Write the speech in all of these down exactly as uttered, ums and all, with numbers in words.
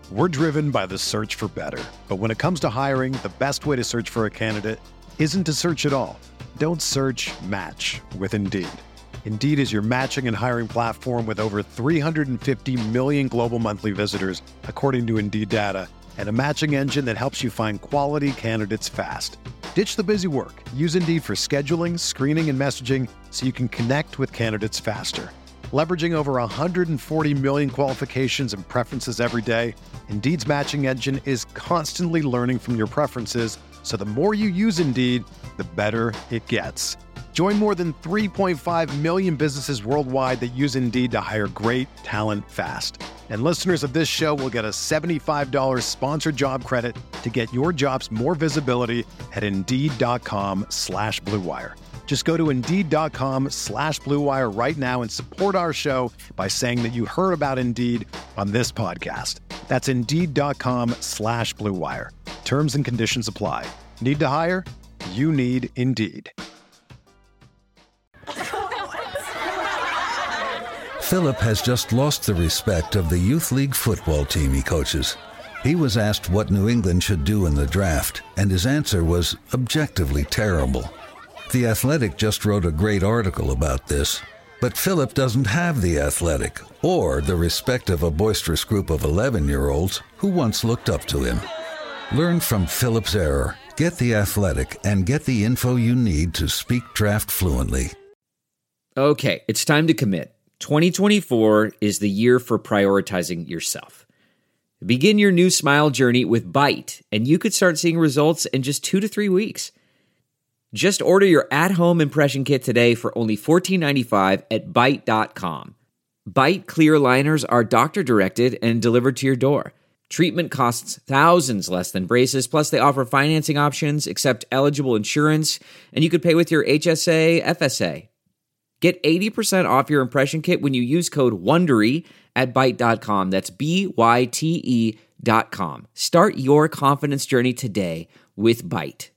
We're driven by the search for better. But when it comes to hiring, the best way to search for a candidate isn't to search at all. Don't search, match with Indeed. Indeed is your matching and hiring platform with over three hundred fifty million global monthly visitors, according to Indeed data, and a matching engine that helps you find quality candidates fast. Ditch the busy work. Use Indeed for scheduling, screening, and messaging so you can connect with candidates faster. Leveraging over one hundred forty million qualifications and preferences every day, Indeed's matching engine is constantly learning from your preferences, so the more you use Indeed, the better it gets. Join more than three point five million businesses worldwide that use Indeed to hire great talent fast. And listeners of this show will get a seventy-five dollars sponsored job credit to get your jobs more visibility at Indeed.com slash Blue Wire. Just go to Indeed.com slash Blue Wire right now and support our show by saying that you heard about Indeed on this podcast. That's Indeed.com slash Blue Wire. Terms and conditions apply. Need to hire? You need Indeed. Philip has just lost the respect of the youth league football team he coaches. He was asked what New England should do in the draft, and his answer was objectively terrible. The Athletic just wrote a great article about this, but Philip doesn't have The Athletic or the respect of a boisterous group of eleven-year-olds who once looked up to him. Learn from Philip's error, get The Athletic, and get the info you need to speak draft fluently. Okay, it's time to commit. twenty twenty-four is the year for prioritizing yourself. Begin your new smile journey with Byte, and you could start seeing results in just two to three weeks. Just order your at-home impression kit today for only fourteen ninety-five at Byte dot com. Byte clear liners are doctor-directed and delivered to your door. Treatment costs thousands less than braces, plus they offer financing options, accept eligible insurance, and you could pay with your H S A, F S A. Get eighty percent off your impression kit when you use code WONDERY at Byte dot com. That's B Y T E dot com. Start your confidence journey today with Byte.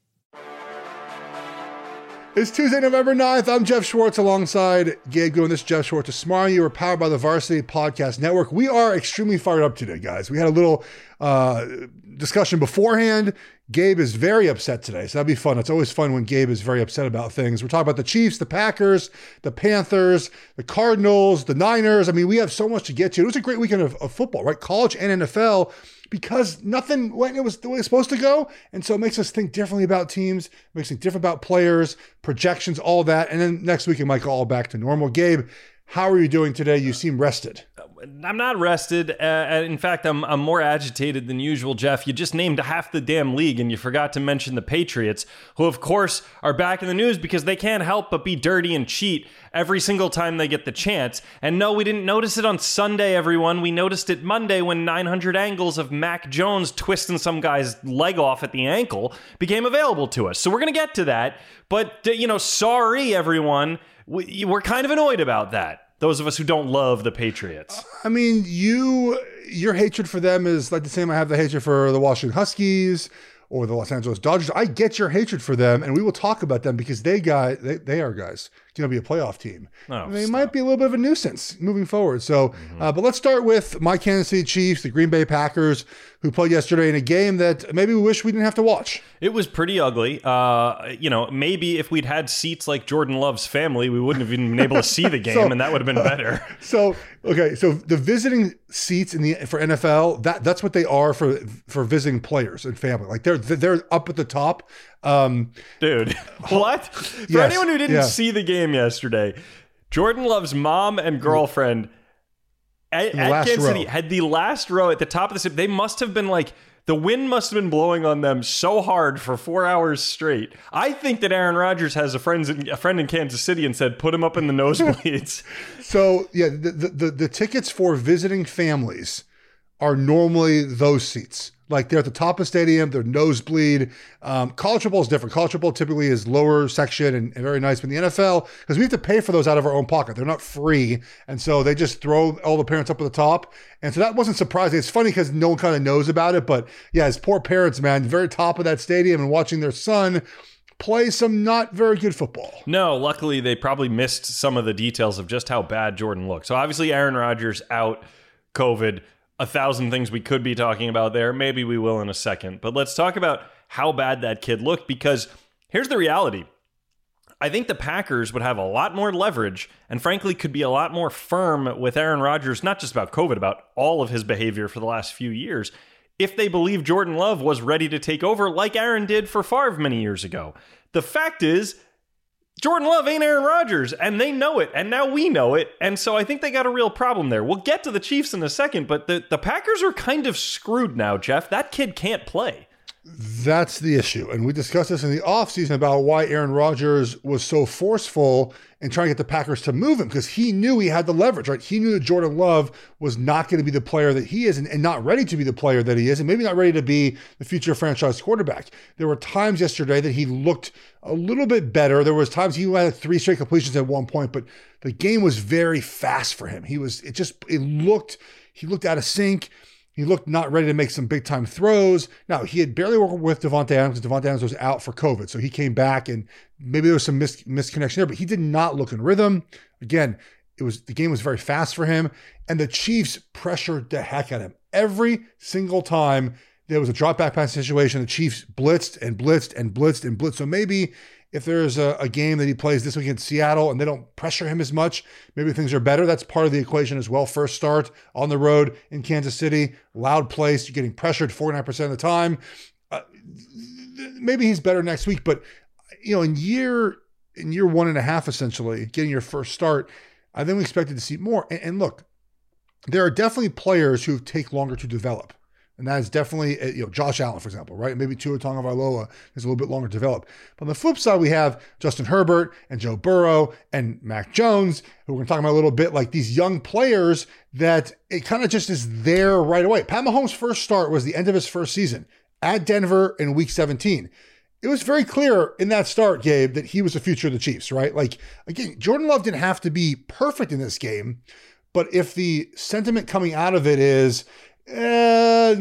It's Tuesday, November ninth. I'm Jeff Schwartz alongside Gabe Goodwin. This is Jeff Schwartz of Smart. You are powered by the Varsity Podcast Network. We are extremely fired up today, guys. We had a little uh, discussion beforehand. Gabe is very upset today, so that'll be fun. It's always fun when Gabe is very upset about things. We're talking about the Chiefs, the Packers, the Panthers, the Cardinals, the Niners. I mean, we have so much to get to. It was a great weekend of, of football, right? College and N F L, because nothing went it was the way it's supposed to go. And so it makes us think differently about teams, makes us think different about players, projections, all that. And then next week it might go all back to normal. Gabe, how are you doing today? You seem rested. I'm not rested. Uh, in fact, I'm I'm more agitated than usual, Jeff. You just named half the damn league, and you forgot to mention the Patriots, who, of course, are back in the news because they can't help but be dirty and cheat every single time they get the chance. And no, we didn't notice it on Sunday, everyone. We noticed it Monday when nine hundred angles of Mac Jones twisting some guy's leg off at the ankle became available to us. So we're going to get to that. But, you know, sorry, everyone. We, we're kind of annoyed about that. Those of us who don't love the Patriots. I mean, you, your hatred for them is like the same I have the hatred for the Washington Huskies or the Los Angeles Dodgers. I get your hatred for them, and we will talk about them because they got they, they are guys going to be a playoff team. Oh, they stop. might be a little bit of a nuisance moving forward. So, mm-hmm. uh, but let's start with my Kansas City Chiefs, the Green Bay Packers, who played yesterday in a game that maybe we wish we didn't have to watch. It was pretty ugly. Uh, you know, maybe if we'd had seats like Jordan Love's family, we wouldn't have even been able to see the game, so, and that would have been better. So, okay, so the visiting seats in the for N F L, that that's what they are for for visiting players and family. Like they're they're up at the top. Um, Dude, what? For yes, anyone who didn't yeah. see the game yesterday, Jordan Love's mom and girlfriend at, at Kansas City had the last row at the top of the seat. They must have been like, the wind must have been blowing on them so hard for four hours straight. I think that Aaron Rodgers has a friend in, a friend in Kansas City and said, put him up in the nosebleeds. So, yeah, the, the, the, the tickets for visiting families are normally those seats. Like they're at the top of the stadium, they're nosebleed. Um, college football is different. College football typically is lower section and, and very nice. But in the N F L, because we have to pay for those out of our own pocket, they're not free. And so they just throw all the parents up at the top. And so that wasn't surprising. It's funny because no one kind of knows about it. But yeah, his poor parents, man, very top of that stadium and watching their son play some not very good football. No, luckily they probably missed some of the details of just how bad Jordan looked. So obviously Aaron Rodgers out, COVID. a thousand things we could be talking about there. Maybe we will in a second. But let's talk about how bad that kid looked, because here's the reality. I think the Packers would have a lot more leverage and frankly could be a lot more firm with Aaron Rodgers, not just about COVID, about all of his behavior for the last few years, if they believe Jordan Love was ready to take over like Aaron did for Favre many years ago. The fact is, Jordan Love ain't Aaron Rodgers, and they know it, and now we know it, and so I think they got a real problem there. We'll get to the Chiefs in a second, but the, the Packers are kind of screwed now, Jeff. That kid can't play. That's the issue. And we discussed this in the offseason about why Aaron Rodgers was so forceful in trying to get the Packers to move him, because he knew he had the leverage, right? He knew that Jordan Love was not going to be the player that he is and, and not ready to be the player that he is, and maybe not ready to be the future franchise quarterback. There were times yesterday that he looked a little bit better. There was times he had three straight completions at one point, but the game was very fast for him. He was, it just, it looked, he looked out of sync. He looked not ready to make some big-time throws. Now, he had barely worked with Davante Adams because Davante Adams was out for COVID, so he came back, and maybe there was some mis- misconnection there, but he did not look in rhythm. Again, it was the game was very fast for him, and the Chiefs pressured the heck out of him. Every single time there was a drop-back pass situation, the Chiefs blitzed and blitzed and blitzed and blitzed. So maybe if there's a, a game that he plays this week in Seattle and they don't pressure him as much, maybe things are better. That's part of the equation as well. First start on the road in Kansas City, loud place, you're getting pressured forty-nine percent of the time. Uh, maybe he's better next week, but you know, in year in year one and a half, essentially, getting your first start, I think we expected to see more. And, and look, there are definitely players who take longer to develop. And that is definitely, you know, Josh Allen, for example, right? Maybe Tua Tagovailoa is a little bit longer to develop. But on the flip side, we have Justin Herbert and Joe Burrow and Mac Jones, who we're going to talk about a little bit, like these young players that it kind of just is there right away. Pat Mahomes' first start was the end of his first season at Denver in week seventeen. It was very clear in that start, Gabe, that he was the future of the Chiefs, right? Like, again, Jordan Love didn't have to be perfect in this game, but if the sentiment coming out of it is, Uh,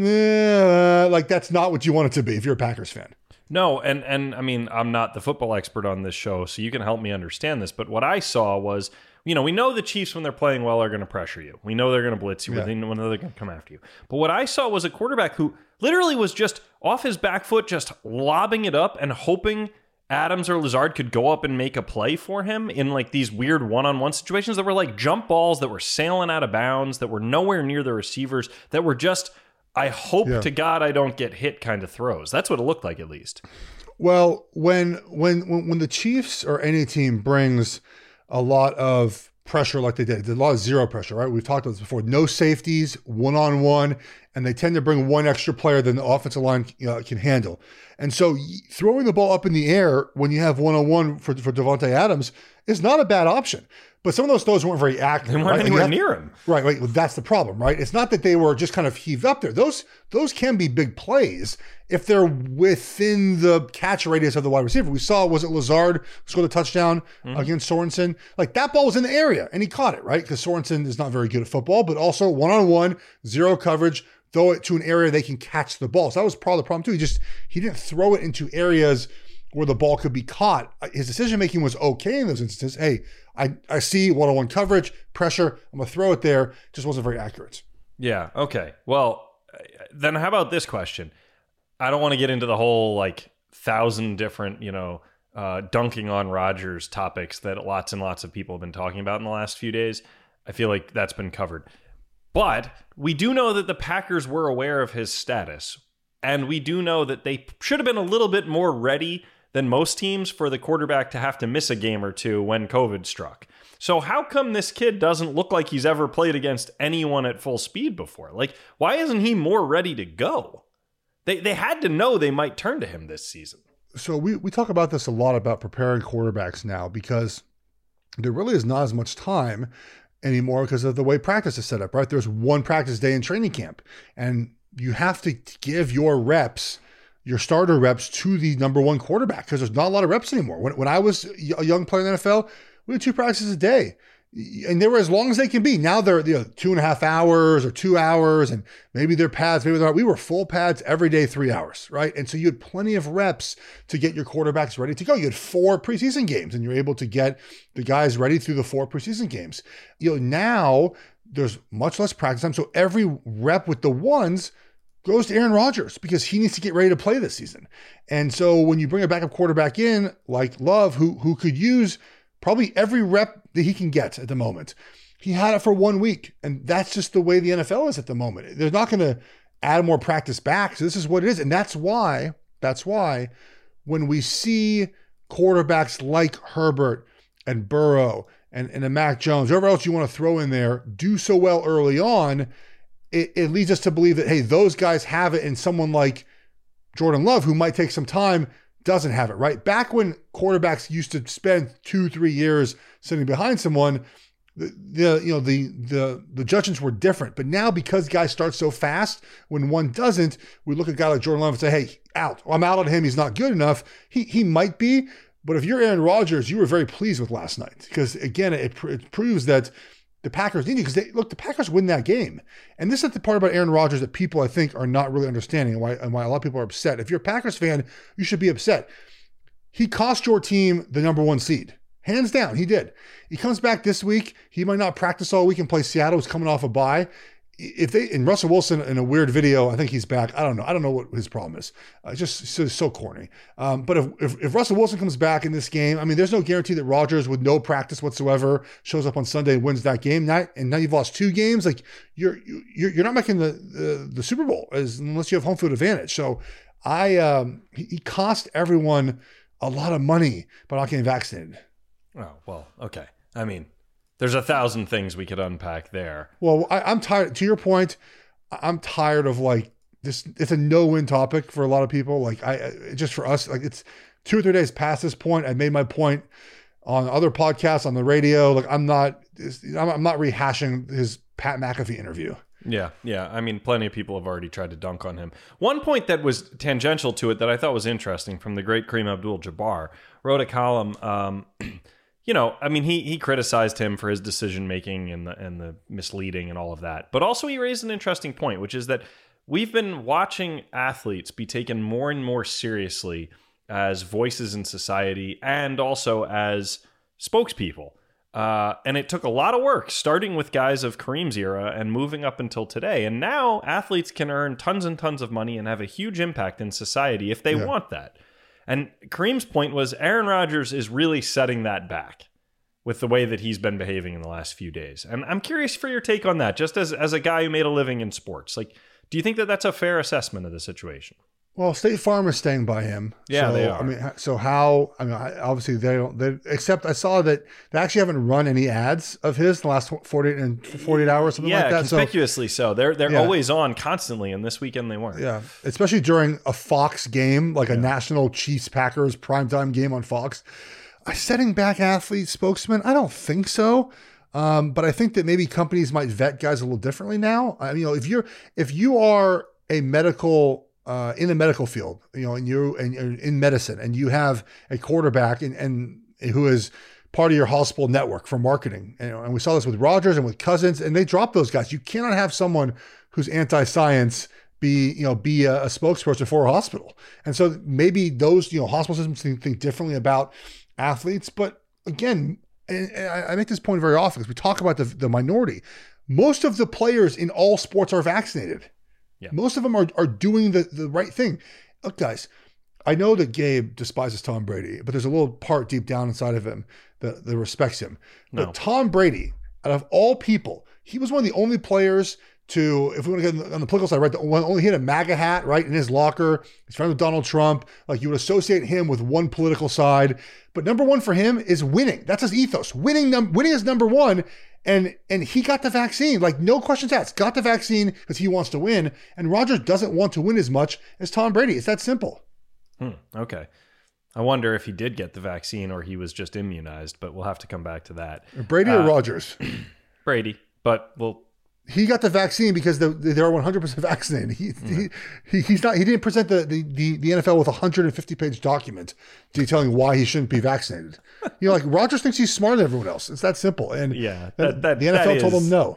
uh, like that's not what you want it to be if you're a Packers fan. No, and and I mean, I'm not the football expert on this show, so you can help me understand this. But what I saw was, you know, we know the Chiefs, when they're playing well, are going to pressure you. We know they're going to blitz you. Yeah. We know they're going to come after you. But what I saw was a quarterback who literally was just off his back foot, just lobbing it up and hoping Adams or Lazard could go up and make a play for him in like these weird one-on-one situations that were like jump balls that were sailing out of bounds, that were nowhere near the receivers, that were just, I hope yeah. to God I don't get hit kind of throws. That's what it looked like, at least. Well, when when when, when the Chiefs or any team brings a lot of pressure like they did, a lot of zero pressure, right? We've talked about this before. No safeties, one-on-one, and they tend to bring one extra player than the offensive line uh, can handle. And so throwing the ball up in the air when you have one-on-one for, for Davante Adams is not a bad option. But some of those throws weren't very accurate. They weren't right? anywhere have, near him. Right, right. Well, that's the problem, right? It's not that they were just kind of heaved up there. Those those can be big plays if they're within the catch radius of the wide receiver. We saw, was it Lazard who scored a touchdown mm-hmm. against Sorensen? Like that ball was in the area and he caught it, right? Because Sorensen is not very good at football, but also one-on-one, zero coverage, throw it to an area they can catch the ball. So that was part of the problem too. He just, he didn't throw it into areas where the ball could be caught. His decision-making was okay in those instances. Hey, I, I see one-on-one coverage, pressure, I'm going to throw it there. Just wasn't very accurate. Yeah, okay. Well, then how about this question? I don't want to get into the whole, like, thousand different, you know, uh, dunking on Rodgers topics that lots and lots of people have been talking about in the last few days. I feel like that's been covered. But we do know that the Packers were aware of his status, and we do know that they should have been a little bit more ready than most teams for the quarterback to have to miss a game or two when COVID struck. So how come this kid doesn't look like he's ever played against anyone at full speed before? Like, why isn't he more ready to go? They they had to know they might turn to him this season. So we, we talk about this a lot about preparing quarterbacks now because there really is not as much time anymore because of the way practice is set up, right? There's one practice day in training camp, and you have to give your reps, your starter reps, to the number one quarterback because there's not a lot of reps anymore. When, when I was a young player in the N F L, we had two practices a day, and they were as long as they can be. Now they're, you know, two and a half hours or two hours, and maybe they're pads, maybe they're not. We were full pads every day, three hours, right? And so you had plenty of reps to get your quarterbacks ready to go. You had four preseason games, and you're able to get the guys ready through the four preseason games. You know, now there's much less practice time. So every rep with the ones goes to Aaron Rodgers because he needs to get ready to play this season. And so when you bring a backup quarterback in like Love, who who could use probably every rep that he can get at the moment, he had it for one week. And that's just the way the N F L is at the moment. They're not going to add more practice back. So this is what it is. And that's why, that's why when we see quarterbacks like Herbert and Burrow and, and a Mac Jones, whoever else you want to throw in there, do so well early on, It, it leads us to believe that, hey, those guys have it, and someone like Jordan Love, who might take some time, doesn't have it, right? Back when quarterbacks used to spend two, three years sitting behind someone, the, the you know the the the judgments were different. But now, because guys start so fast, when one doesn't, we look at a guy like Jordan Love and say, hey, out. Well, I'm out on him. He's not good enough. He he might be, but if you're Aaron Rodgers, you were very pleased with last night because, again, it, it proves that the Packers need you because they look, the Packers win that game. And this is the part about Aaron Rodgers that people, I think, are not really understanding and why, and why a lot of people are upset. If you're a Packers fan, you should be upset. He cost your team the number one seed. Hands down, he did. He comes back this week. He might not practice all week and play Seattle. He's coming off a bye. If they, and Russell Wilson in a weird video, I think he's back. I don't know. I don't know what his problem is. Uh, just so, so corny. Um, but if, if if Russell Wilson comes back in this game, I mean, there's no guarantee that Rodgers, with no practice whatsoever, shows up on Sunday and wins that game. Now, and now you've lost two games. Like you're you're you're not making the the, the Super Bowl as unless you have home field advantage. So I um, he, he cost everyone a lot of money by not getting vaccinated. Oh well, okay. I mean, there's a thousand things we could unpack there. Well, I, I'm tired. To your point, I'm tired of like this. It's a no-win topic for a lot of people. Like I, just for us, like it's two or three days past this point. I made my point on other podcasts, on the radio. Like I'm not, I'm not rehashing his Pat McAfee interview. Yeah, yeah. I mean, plenty of people have already tried to dunk on him. One point that was tangential to it that I thought was interesting from the great Kareem Abdul-Jabbar wrote a column. Um, You know, I mean, he he criticized him for his decision making and the and the misleading and all of that. But also he raised an interesting point, which is that we've been watching athletes be taken more and more seriously as voices in society and also as spokespeople. Uh, and it took a lot of work, starting with guys of Kareem's era and moving up until today. And now athletes can earn tons and tons of money and have a huge impact in society if they yeah. want that. And Kareem's point was Aaron Rodgers is really setting that back with the way that he's been behaving in the last few days. And I'm curious for your take on that, just as, as a guy who made a living in sports. Like, do you think that that's a fair assessment of the situation? Well, State Farm is staying by him. Yeah, so, they are. I mean, so how? I mean, obviously they don't. They, except I saw that they actually haven't run any ads of his the last forty-eight and forty-eight hours, something yeah, like that. Conspicuously so. so. They're they're yeah. always on constantly, and this weekend they weren't. Yeah, especially during a Fox game, like yeah. a national Chiefs Packers primetime game on Fox. A setting back athlete spokesman? I don't think so. Um, but I think that maybe companies might vet guys a little differently now. I mean, you know, if you're if you are a medical Uh, in the medical field, you know, and you and you're in medicine, and you have a quarterback and, and who is part of your hospital network for marketing, and, you know, and we saw this with Rodgers and with Cousins, and they dropped those guys. You cannot have someone who's anti-science be, you know, be a, a spokesperson for a hospital. And so maybe those, you know, hospital systems think, think differently about athletes. But again, and I make this point very often because we talk about the, the minority. Most of the players in all sports are vaccinated. Yeah. Most of them are, are doing the, the right thing. Look, guys, I know that Gabe despises Tom Brady, but there's a little part deep down inside of him that, that respects him. No. But Tom Brady, out of all people, he was one of the only players to, if we want to get on the political side, right, the one, only he had a MAGA hat, right, in his locker. He's friends with Donald Trump. Like, you would associate him with one political side. But number one for him is winning. That's his ethos. Winning, num- winning is number one. And and he got the vaccine, like no questions asked. Got the vaccine because he wants to win. And Rodgers doesn't want to win as much as Tom Brady. It's that simple. Hmm, okay. I wonder if he did get the vaccine or he was just immunized, but we'll have to come back to that. Brady uh, or Rodgers? Brady, but we'll... He got the vaccine because the, they're one hundred percent vaccinated. He, mm-hmm. he, he he's not. He didn't present the, the, the, the N F L with a one hundred fifty page document detailing why he shouldn't be vaccinated. You know, like Rodgers thinks he's smarter than everyone else. It's that simple. And yeah, that, that, the N F L that told is, him no.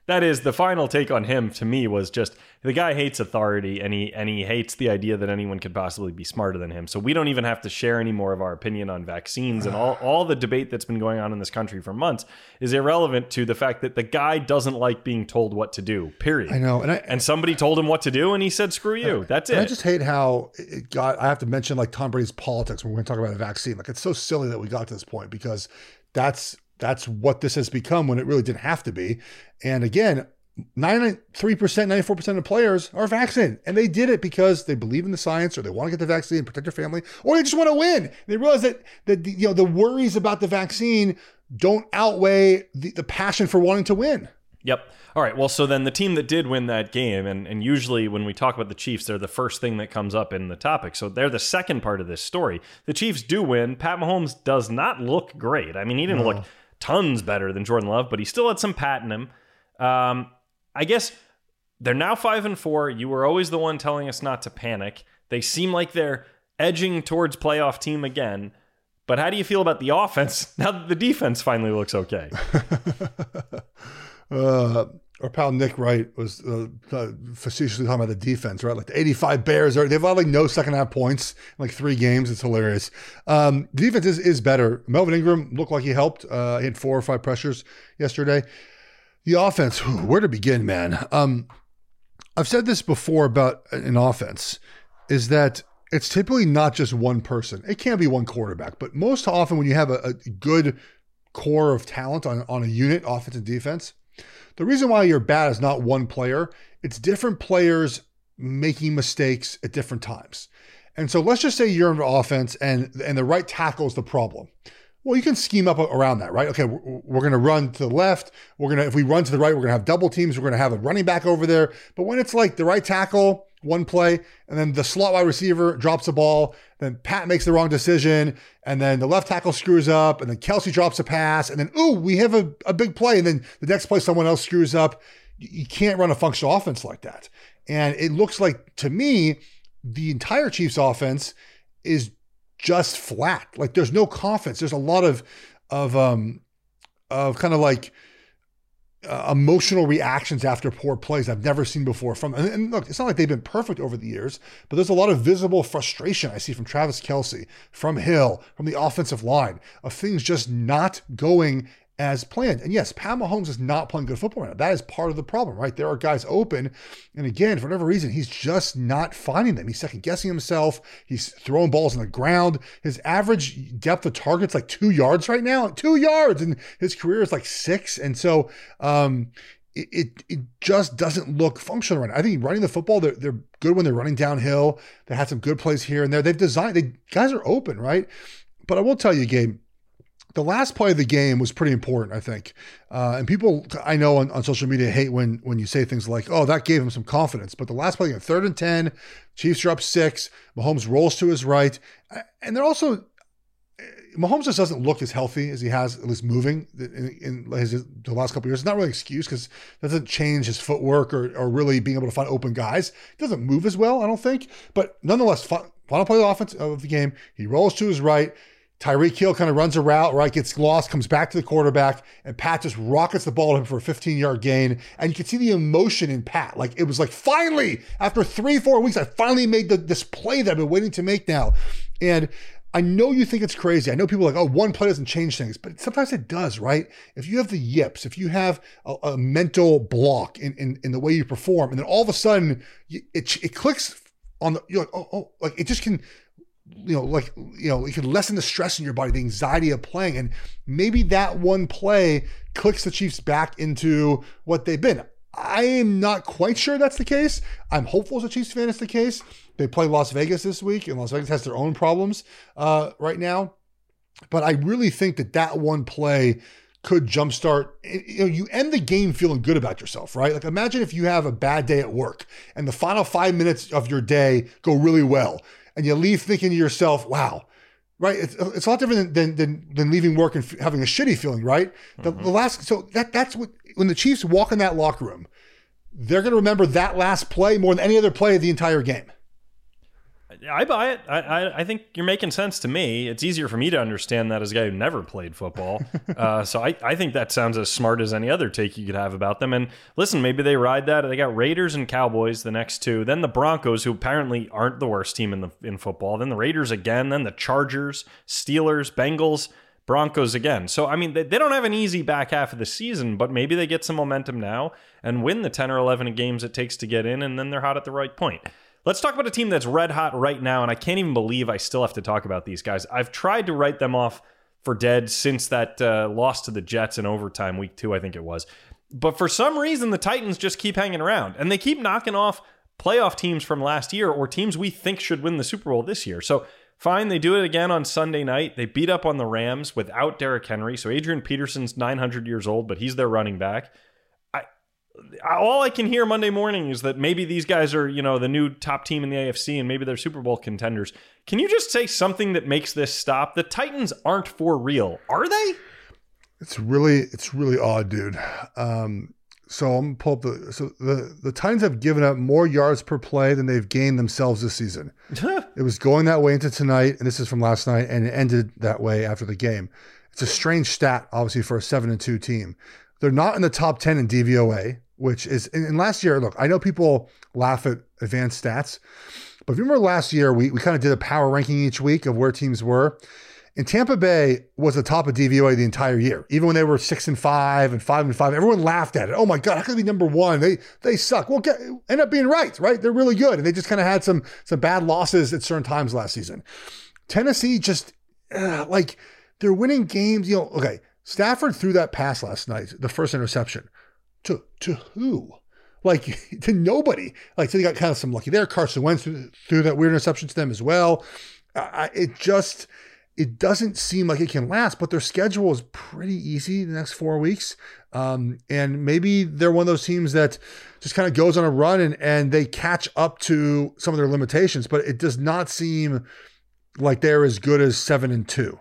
that is the final take on him to me was just the guy hates authority and he and he hates the idea that anyone could possibly be smarter than him. So we don't even have to share any more of our opinion on vaccines, and all, all the debate that's been going on in this country for months is irrelevant to the fact that the guy doesn't like being told what to do, period. I know. And, I, and somebody told him what to do and he said, screw you. That's it. I just hate how it got, I have to mention like Tom Brady's politics when we're going to talk about a vaccine. Like it's so silly that we got to this point because that's, that's what this has become when it really didn't have to be. And again, ninety-three percent, ninety-four percent of players are vaccinated. And they did it because they believe in the science or they want to get the vaccine, protect their family, or they just want to win. They realize that, that you know, the worries about the vaccine don't outweigh the, the passion for wanting to win. Yep. All right. Well, so then the team that did win that game, and, and usually when we talk about the Chiefs, they're the first thing that comes up in the topic. So they're the second part of this story. The Chiefs do win. Pat Mahomes does not look great. I mean, he didn't no. look tons better than Jordan Love, but he still had some pat in him. Um, I guess they're now five and four. You were always the one telling us not to panic. They seem like they're edging towards playoff team again. But how do you feel about the offense now that the defense finally looks okay? uh, our pal Nick Wright was uh, uh, facetiously talking about the defense, right? Like the eighty-five Bears are, they've had like no second half points in like three games. It's hilarious. Um, the defense is, is better. Melvin Ingram looked like he helped. Uh, he had four or five pressures yesterday. The offense, whew, where to begin, man? Um, I've said this before about an offense, is that it's typically not just one person. It can be one quarterback, but most often when you have a, a good core of talent on, on a unit, offense and defense, the reason why you're bad is not one player. It's different players making mistakes at different times. And so let's just say you're in offense and, and the right tackle is the problem. Well, you can scheme up around that, right? Okay, we're, we're going to run to the left. We're going to, if we run to the right, we're going to have double teams. We're going to have a running back over there. But when it's like the right tackle, one play, and then the slot wide receiver drops the ball, then Pat makes the wrong decision, and then the left tackle screws up, and then Kelsey drops a pass, and then, ooh, we have a, a big play, and then the next play someone else screws up. You can't run a functional offense like that. And it looks like, to me, the entire Chiefs offense is just flat. Like there's no confidence. There's a lot of, of, um, of kind of like uh, emotional reactions after poor plays I've never seen before from, and, and look, it's not like they've been perfect over the years, but there's a lot of visible frustration I see from Travis Kelce, from Hill, from the offensive line, of things just not going as planned. And yes, Pat Mahomes is not playing good football right now. That is part of the problem, right? There are guys open. And again, for whatever reason, he's just not finding them. He's second guessing himself. He's throwing balls on the ground. His average depth of target's like two yards right now, two yards. And his career is like six. And so um, it, it, it just doesn't look functional right now. I think running the football, they're, they're good when they're running downhill. They had some good plays here and there. They've designed, they guys are open, right? But I will tell you, Gabe, the last play of the game was pretty important, I think. Uh, and people I know on, on social media hate when when you say things like, oh, that gave him some confidence. But the last play, third and ten, Chiefs are up six, Mahomes rolls to his right. And they're also, Mahomes just doesn't look as healthy as he has, at least moving in, in his, the last couple of years. It's not really an excuse because it doesn't change his footwork or, or really being able to find open guys. He doesn't move as well, I don't think. But nonetheless, final play of the offense of the game, he rolls to his right. Tyreek Hill kind of runs a route, right, gets lost, comes back to the quarterback, and Pat just rockets the ball to him for a fifteen-yard gain. And you can see the emotion in Pat. Like, it was like, finally, after three, four weeks, I finally made the, this play that I've been waiting to make now. And I know you think it's crazy. I know people are like, oh, one play doesn't change things. But sometimes it does, right? If you have the yips, if you have a, a mental block in, in, in the way you perform, and then all of a sudden, it, it clicks on the, you're like, oh, oh, like it just can... you know, like, you know, it can lessen the stress in your body, the anxiety of playing. And maybe that one play clicks the Chiefs back into what they've been. I am not quite sure that's the case. I'm hopeful as a Chiefs fan it's the case. They play Las Vegas this week, and Las Vegas has their own problems uh, right now. But I really think that that one play could jumpstart, you know, you end the game feeling good about yourself, right? Like imagine if you have a bad day at work and the final five minutes of your day go really well. And you leave thinking to yourself, wow, right? It's, it's a lot different than, than, than leaving work and f- having a shitty feeling, right? The, mm-hmm. the last, so that that's what, when the Chiefs walk in that locker room, they're going to remember that last play more than any other play of the entire game. I buy it. I, I I think you're making sense to me. It's easier for me to understand that as a guy who never played football. uh, so I, I think that sounds as smart as any other take you could have about them. And listen, maybe they ride that. They got Raiders and Cowboys, the next two. Then the Broncos, who apparently aren't the worst team in the in football. Then the Raiders again. Then the Chargers, Steelers, Bengals, Broncos again. So, I mean, they, they don't have an easy back half of the season, but maybe they get some momentum now and win the ten or eleven games it takes to get in, and then they're hot at the right point. Let's talk about a team that's red hot right now, and I can't even believe I still have to talk about these guys. I've tried to write them off for dead since that uh, loss to the Jets in overtime, week two, I think it was. But for some reason, the Titans just keep hanging around, and they keep knocking off playoff teams from last year or teams we think should win the Super Bowl this year. So fine, they do it again on Sunday night. They beat up on the Rams without Derrick Henry. So Adrian Peterson's nine hundred years old, but he's their running back. I, all I can hear Monday morning is that maybe these guys are, you know, the new top team in the A F C and maybe they're Super Bowl contenders. Can you just say something that makes this stop? The Titans aren't for real, are they? It's really, it's really odd, dude. Um, so I'm gonna pull up the so the the Titans have given up more yards per play than they've gained themselves this season. It was going that way into tonight, and this is from last night, and it ended that way after the game. It's a strange stat, obviously, for a seven and two team. They're not in the top ten in D V O A, which is and last year. Look, I know people laugh at advanced stats, but if you remember last year, we we kind of did a power ranking each week of where teams were. And Tampa Bay was the top of D V O A the entire year, even when they were six and five and five and five. Everyone laughed at it. Oh my God, how could they be number one? They they suck. Well, get, end up being right, right? They're really good, and they just kind of had some some bad losses at certain times last season. Tennessee just uh, like they're winning games. You know, okay. Stafford threw that pass last night, the first interception, to to who? Like to nobody. Like so, they got kind of some lucky there. Carson Wentz threw that weird interception to them as well. Uh, it just. It doesn't seem like it can last, but their schedule is pretty easy the next four weeks. Um, and maybe they're one of those teams that just kind of goes on a run and, and they catch up to some of their limitations, but it does not seem like they're as good as seven and two.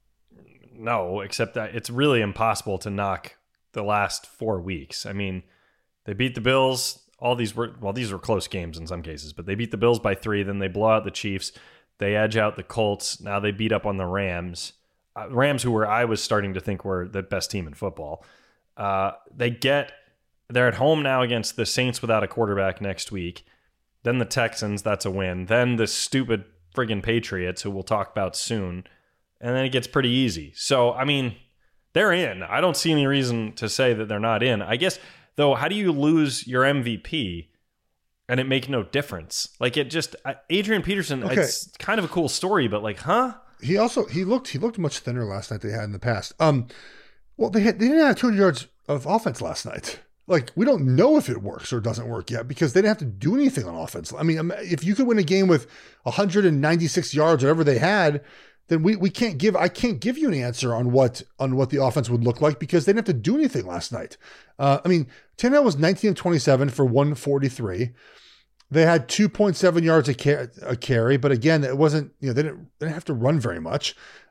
No, except that it's really impossible to knock the last four weeks. I mean, they beat the Bills. All these were, well, these were close games in some cases, but they beat the Bills by three. Then they blow out the Chiefs. They edge out the Colts. Now they beat up on the Rams. Uh, Rams, who were I was starting to think were the best team in football. Uh, they get they're at home now against the Saints without a quarterback next week. Then the Texans, that's a win. Then the stupid friggin' Patriots, who we'll talk about soon. And then it gets pretty easy. So I mean, they're in. I don't see any reason to say that they're not in. I guess though, how do you lose your M V P? And it make no difference. Like it just Adrian Peterson. Okay. It's kind of a cool story, but like, huh? He also he looked he looked much thinner last night than they had in the past. Um, well, they had they didn't have two hundred yards of offense last night. Like we don't know if it works or doesn't work yet because they didn't have to do anything on offense. I mean, if you could win a game with one hundred ninety-six yards, whatever they had, then we we can't give I can't give you an answer on what on what the offense would look like because they didn't have to do anything last night. Uh, I mean, Tannehill was nineteen of twenty-seven for one forty-three. They had two point seven yards a, car- a carry, but again, it wasn't, you know, they didn't, they didn't have to run very much.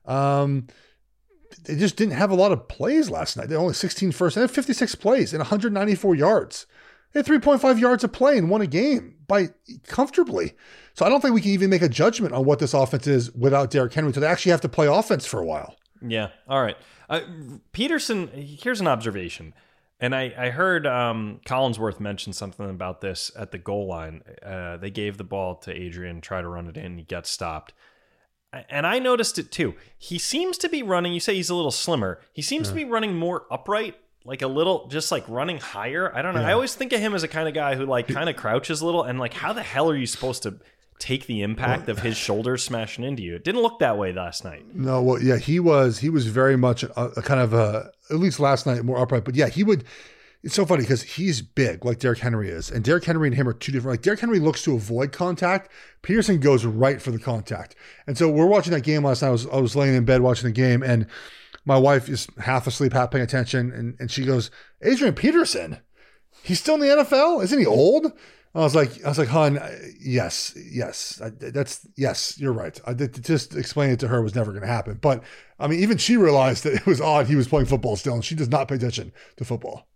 Um, they just didn't have a lot of plays last night. They only sixteen first. They had fifty-six plays and one hundred ninety-four yards. They had three point five yards a play and won a game by comfortably. So I don't think we can even make a judgment on what this offense is without Derrick Henry. So they actually have to play offense for a while. Yeah. All right. Uh, Peterson, here's an observation. And I, I heard um, Collinsworth mention something about this at the goal line. Uh, they gave the ball to Adrian, try to run it in, and he got stopped. And I noticed it too. He seems to be running, you say he's a little slimmer. He seems yeah. to be running more upright, like a little, just like running higher. I don't know. Yeah. I always think of him as a kind of guy who like kind of crouches a little. And like, how the hell are you supposed to take the impact of his shoulders smashing into you? It didn't look that way last night. No, well, yeah, he was he was very much a, a kind of a, at least last night, more upright. But yeah, he would. It's so funny because he's big, like Derrick Henry is, and Derrick Henry and him are two different. Like Derrick Henry looks to avoid contact. Peterson goes right for the contact. And so we're watching that game last night. I was I was laying in bed watching the game, and my wife is half asleep, half paying attention, and and she goes, "Adrian Peterson, he's still in the N F L? Isn't he old?" I was like, I was like, hon, yes, yes, that's, yes, you're right. I did, just explain it to her was never going to happen. But I mean, even she realized that it was odd he was playing football still, and she does not pay attention to football.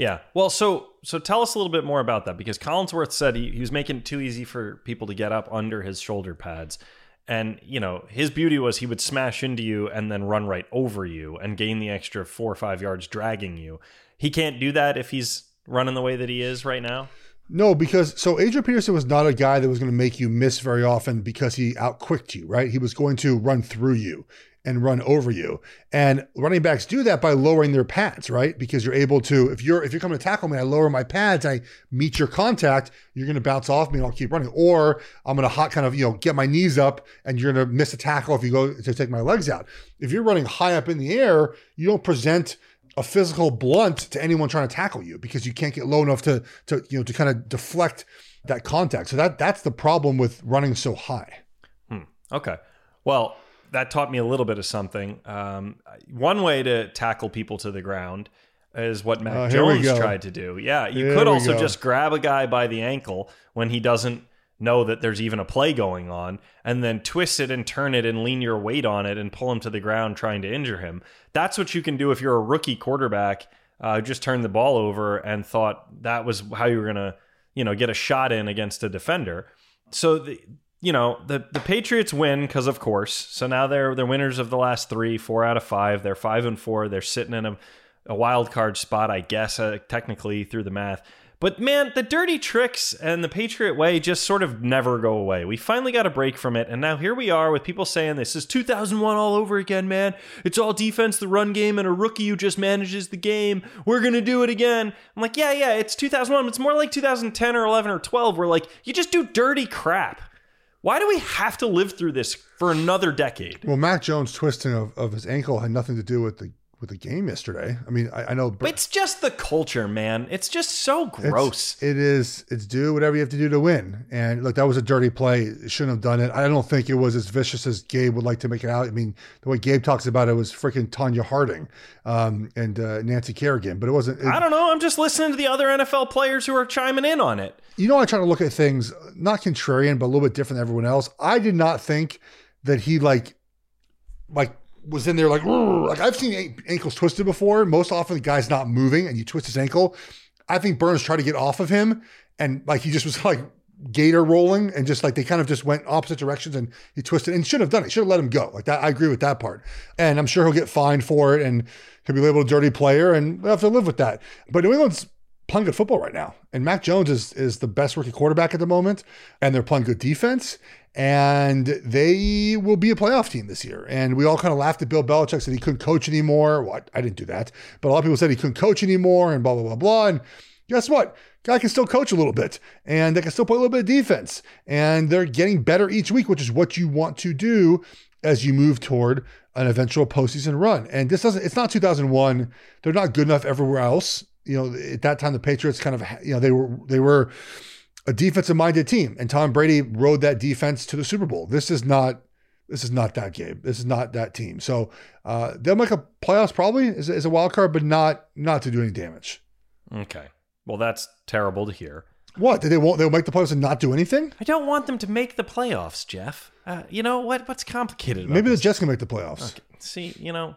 Yeah. Well, so so tell us a little bit more about that, because Collinsworth said he, he was making it too easy for people to get up under his shoulder pads. And, you know, his beauty was he would smash into you and then run right over you and gain the extra four or five yards dragging you. He can't do that if he's running the way that he is right now? No, because so Adrian Peterson was not a guy that was going to make you miss very often because he outquicked you, right? He was going to run through you and run over you. And running backs do that by lowering their pads, right? Because you're able to, if you're if you're coming to tackle me, I lower my pads, I meet your contact, you're going to bounce off me and I'll keep running. Or I'm going to hot kind of, you know, get my knees up and you're going to miss a tackle if you go to take my legs out. If you're running high up in the air, you don't present a physical blunt to anyone trying to tackle you because you can't get low enough to, to you know, to kind of deflect that contact. So that that's the problem with running so high. Hmm. Okay. Well, that taught me a little bit of something. Um, one way to tackle people to the ground is what Mac uh, Jones tried to do. Yeah, you here could also go. just grab a guy by the ankle when he doesn't know that there's even a play going on, and then twist it and turn it and lean your weight on it and pull him to the ground trying to injure him. That's what you can do if you're a rookie quarterback uh, who just turned the ball over and thought that was how you were going to, you know, get a shot in against a defender. So the You know, the, the Patriots win because, of course. So now they're they're winners of the last three, four out of five. They're five and four. They're sitting in a, a wild card spot, I guess, uh, technically through the math. But man, the dirty tricks and the Patriot way just sort of never go away. We finally got a break from it, and now here we are with people saying this is two thousand one all over again, man. It's all defense, the run game, and a rookie who just manages the game. We're going to do it again. I'm like, yeah, yeah, it's two thousand one. It's more like two thousand ten or eleven or twelve where, like, you just do dirty crap. Why do we have to live through this for another decade? Well, Mac Jones' twisting of, of his ankle had nothing to do with the with the game yesterday. I mean, I, I know. But it's just the culture, man. It's just so gross. It's, it is. It's do whatever you have to do to win. And look, that was a dirty play. It shouldn't have done it. I don't think it was as vicious as Gabe would like to make it out. I mean, the way Gabe talks about it was freaking Tanya Harding um, and uh, Nancy Kerrigan. But it wasn't. It, I don't know. I'm just listening to the other N F L players who are chiming in on it. You know, I try to look at things not contrarian, but a little bit different than everyone else. I did not think that he like, like. was in there like, like I've seen ankles twisted before. Most often the guy's not moving and you twist his ankle. I think Burns tried to get off of him and like he just was like gator rolling and just like they kind of just went opposite directions and he twisted and shouldn't have done it. Should have let him go. Like that, I agree with that part. And I'm sure he'll get fined for it and he'll be labeled a dirty player and we'll have to live with that. But New England's playing good football right now. And Mac Jones is is the best rookie quarterback at the moment and they're playing good defense. And they will be a playoff team this year. And we all kind of laughed at Bill Belichick, said he couldn't coach anymore. Well, I didn't do that. But a lot of people said he couldn't coach anymore and blah, blah, blah, blah. And guess what? Guy can still coach a little bit. And they can still play a little bit of defense. And they're getting better each week, which is what you want to do as you move toward an eventual postseason run. And this doesn't, it's not two thousand one. They're not good enough everywhere else. You know, at that time, the Patriots kind of, you know, they were, they were, a defensive-minded team, and Tom Brady rode that defense to the Super Bowl. This is not, this is not that game. This is not that team. So uh, they'll make a playoffs probably as, as a wild card, but not not to do any damage. Okay, well that's terrible to hear. What? They won't? They'll make the playoffs and not do anything? I don't want them to make the playoffs, Jeff. Uh, you know what? What's complicated about Maybe this? the Jets can make the playoffs. Okay. See, you know,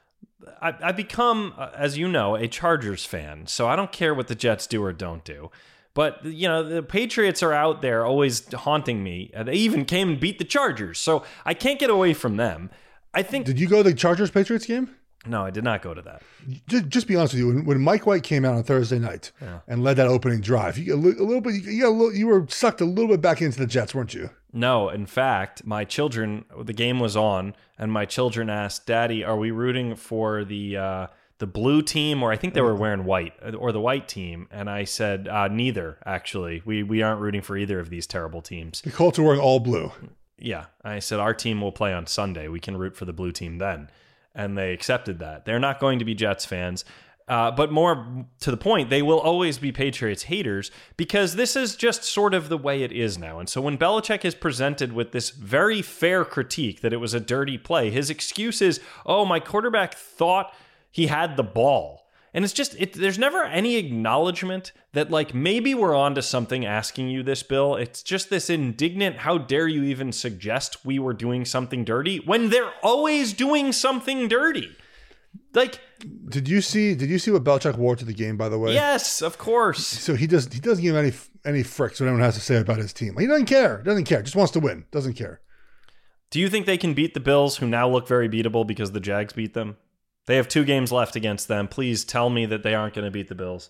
I, I've become, uh, as you know, a Chargers fan, so I don't care what the Jets do or don't do. But, you know, the Patriots are out there always haunting me. They even came and beat the Chargers, so I can't get away from them. I think. Did you go to the Chargers-Patriots game? No, I did not go to that. Just, just be honest with you. When, when Mike White came out on Thursday night yeah. and led that opening drive, you, a, little, a little bit, you, got a little, you were sucked a little bit back into the Jets, weren't you? No, in fact, my children, the game was on, and my children asked, Daddy, are we rooting for the uh, the blue team, or I think they were wearing white, or the white team? And I said, uh, neither, actually. We we aren't rooting for either of these terrible teams. The Colts are wearing all blue. Yeah. I said, our team will play on Sunday. We can root for the blue team then. And they accepted that. They're not going to be Jets fans. Uh, but more to the point, they will always be Patriots haters because this is just sort of the way it is now. And so when Belichick is presented with this very fair critique that it was a dirty play, his excuse is, oh, my quarterback thought he had the ball. And it's just, it, there's never any acknowledgement that, like, maybe we're onto something asking you this, Bill. It's just this indignant, how dare you even suggest we were doing something dirty when they're always doing something dirty. Like, Did you see? Did you see what Belichick wore to the game? By the way, yes, of course. So he does. He doesn't give any any fricks what anyone has to say about his team. He doesn't care. Doesn't care. Just wants to win. Doesn't care. Do you think they can beat the Bills, who now look very beatable because the Jags beat them? They have two games left against them. Please tell me that they aren't going to beat the Bills.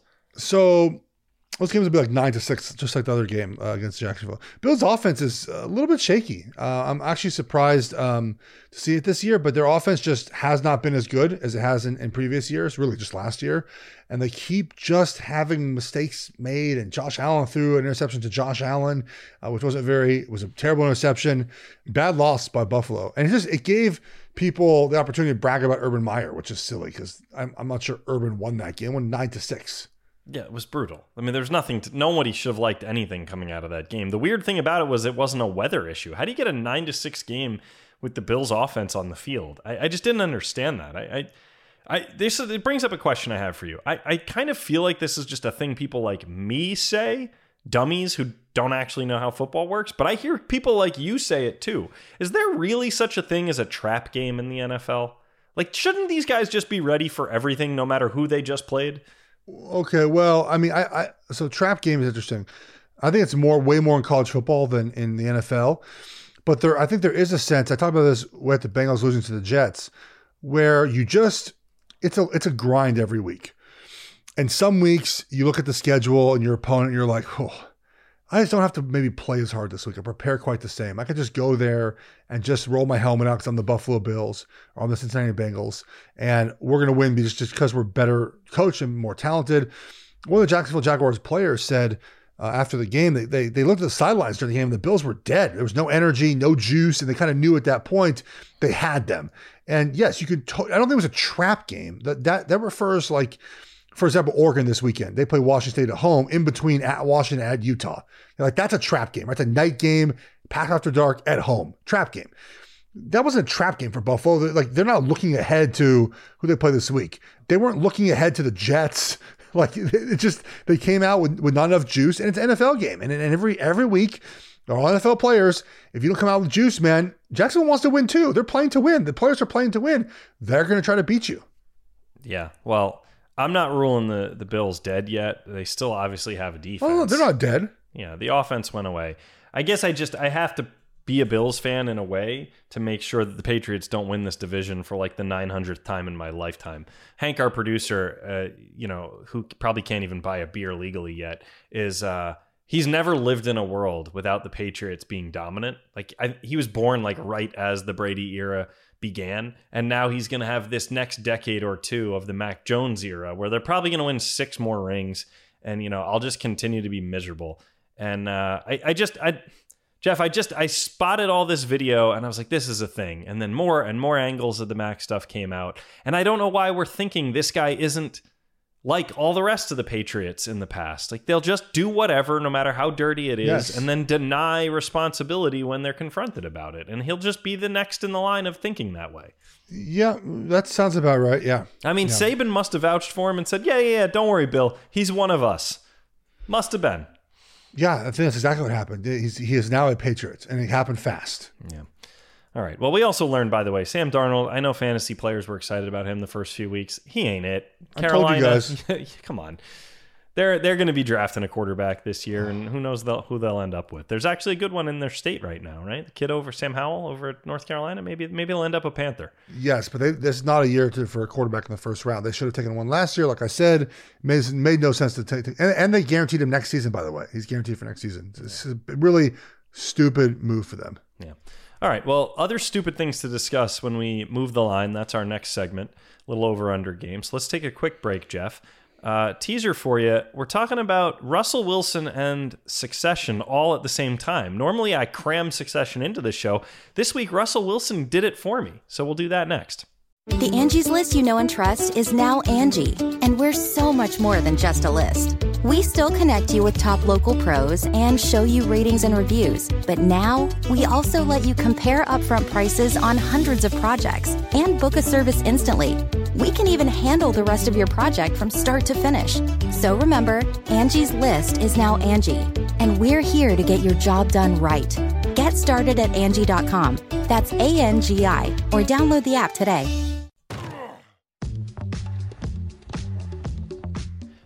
So those games will be like nine to six, just like the other game uh, against Jacksonville. Bills' offense is a little bit shaky. Uh, I'm actually surprised um, to see it this year, but their offense just has not been as good as it has in, in previous years, really just last year. And they keep just having mistakes made. And Josh Allen threw an interception to Josh Allen, uh, which wasn't very, it was a terrible interception. Bad loss by Buffalo. And it just, it gave people the opportunity to brag about Urban Meyer, which is silly because I'm, I'm not sure Urban won that game. It won nine to six. Yeah, it was brutal. I mean, there's nothing to, nobody should have liked anything coming out of that game. The weird thing about it was it wasn't a weather issue. How do you get a nine to six game with the Bills offense on the field? I, I just didn't understand that. I, I, I this it brings up a question I have for you. I, I kind of feel like this is just a thing people like me say, dummies who don't actually know how football works, but I hear people like you say it too. Is there really such a thing as a trap game in the N F L? Like, shouldn't these guys just be ready for everything no matter who they just played? Okay, well, I mean, I, I so trap game is interesting. I think it's more, way more in college football than in the N F L. But there, I think there is a sense. I talked about this with the Bengals losing to the Jets, where you just it's a it's a grind every week. And some weeks you look at the schedule and your opponent, and you're like, oh, I just don't have to maybe play as hard this week. I prepare quite the same. I could just go there and just roll my helmet out because I'm the Buffalo Bills or I'm the Cincinnati Bengals, and we're going to win just just because we're better coached and more talented. One of the Jacksonville Jaguars players said uh, after the game, they, they they looked at the sidelines during the game, and the Bills were dead. There was no energy, no juice, and they kind of knew at that point they had them. And yes, you could. To- I don't think it was a trap game. That that that refers like, for example, Oregon this weekend. They play Washington State at home in between at Washington and at Utah. You're like, that's a trap game. Right? It's a night game, packed after dark at home. Trap game. That wasn't a trap game for Buffalo. They're, like, they're not looking ahead to who they play this week. They weren't looking ahead to the Jets. Like, it just, they came out with, with not enough juice, and it's an N F L game. And, and every every week, they're all N F L players. If you don't come out with juice, man, Jacksonville wants to win too. They're playing to win. The players are playing to win. They're going to try to beat you. Yeah, well, I'm not ruling the, the Bills dead yet. They still obviously have a defense. Oh, they're not dead. Yeah, the offense went away. I guess I just, I have to be a Bills fan in a way to make sure that the Patriots don't win this division for like the nine hundredth time in my lifetime. Hank, our producer, uh, you know, who probably can't even buy a beer legally yet, is uh, he's never lived in a world without the Patriots being dominant. Like I, he was born like right as the Brady era began, and now he's going to have this next decade or two of the Mac Jones era where they're probably going to win six more rings, and you know, I'll just continue to be miserable. And uh, I, I just, I, Jeff, I just, I spotted all this video and I was like, this is a thing. And then more and more angles of the Mac stuff came out. And I don't know why we're thinking this guy isn't like all the rest of the Patriots in the past. Like they'll just do whatever, no matter how dirty it is, yes, and then deny responsibility when they're confronted about it. And he'll just be the next in the line of thinking that way. Yeah, that sounds about right. Yeah. I mean, yeah. Saban must have vouched for him and said, yeah, yeah, yeah, don't worry, Bill. He's one of us. Must have been. Yeah, I think that's exactly what happened. He's, he is now a Patriot, and it happened fast. Yeah. All right. Well, we also learned, by the way, Sam Darnold, I know fantasy players were excited about him the first few weeks. He ain't it. Carolina, I told you guys. Come on. They're they're going to be drafting a quarterback this year, and who knows they'll, who they'll end up with. There's actually a good one in their state right now, right? The kid over Sam Howell over at North Carolina. Maybe maybe they'll end up a Panther. Yes, but they, this is not a year to, for a quarterback in the first round. They should have taken one last year. Like I said, made, made no sense to take. And, and they guaranteed him next season, by the way. He's guaranteed for next season. It's a really stupid move for them. Yeah. All right. Well, other stupid things to discuss when we move the line. That's our next segment. A little over-under games. Let's take a quick break, Jeff. Uh, teaser for you. We're talking about Russell Wilson and Succession all at the same time. Normally, I cram Succession into the show. This week, Russell Wilson did it for me. So we'll do that next. The Angie's List you know and trust is now Angie, and we're so much more than just a list. We still connect you with top local pros and show you ratings and reviews, but now we also let you compare upfront prices on hundreds of projects and book a service instantly. We can even handle the rest of your project from start to finish. So remember, Angie's List is now Angie, and we're here to get your job done right. Get started at Angie dot com. That's A N G I, or download the app today.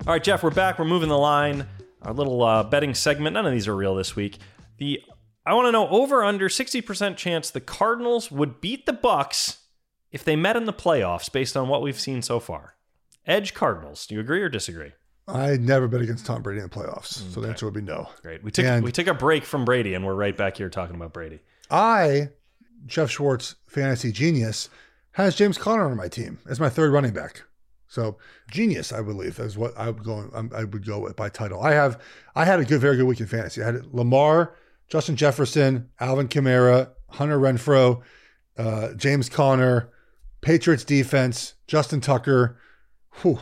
All right, Jeff, we're back. We're moving the line. Our little uh, betting segment. None of these are real this week. The I want to know over under sixty percent chance the Cardinals would beat the Bucks if they met in the playoffs based on what we've seen so far. Edge Cardinals. Do you agree or disagree? I never bet against Tom Brady in the playoffs, okay. So the answer would be no. Great. We took and we took a break from Brady, and we're right back here talking about Brady. I, Jeff Schwartz, fantasy genius, has James Conner on my team as my third running back. So genius, I believe, is what I would go. I would go with by title. I have. I had a good, very good week in fantasy. I had Lamar, Justin Jefferson, Alvin Kamara, Hunter Renfrow, uh, James Conner, Patriots defense, Justin Tucker. Whew,